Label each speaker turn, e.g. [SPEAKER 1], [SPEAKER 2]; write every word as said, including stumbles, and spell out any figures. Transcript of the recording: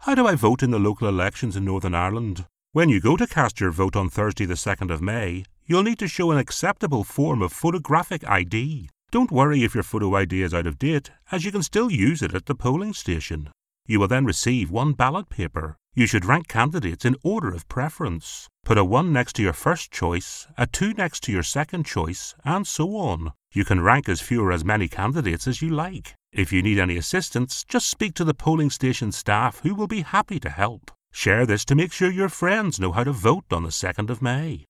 [SPEAKER 1] How do I vote in the local elections in Northern Ireland? When you go to cast your vote on Thursday the second of May, you'll need to show an acceptable form of photographic I D. Don't worry if your photo I D is out of date, as you can still use it at the polling station. You will then receive one ballot paper. You should rank candidates in order of preference. Put a one next to your first choice, a two next to your second choice, and so on. You can rank as few or as many candidates as you like. If you need any assistance, just speak to the polling station staff who will be happy to help. Share this to make sure your friends know how to vote on the second of May.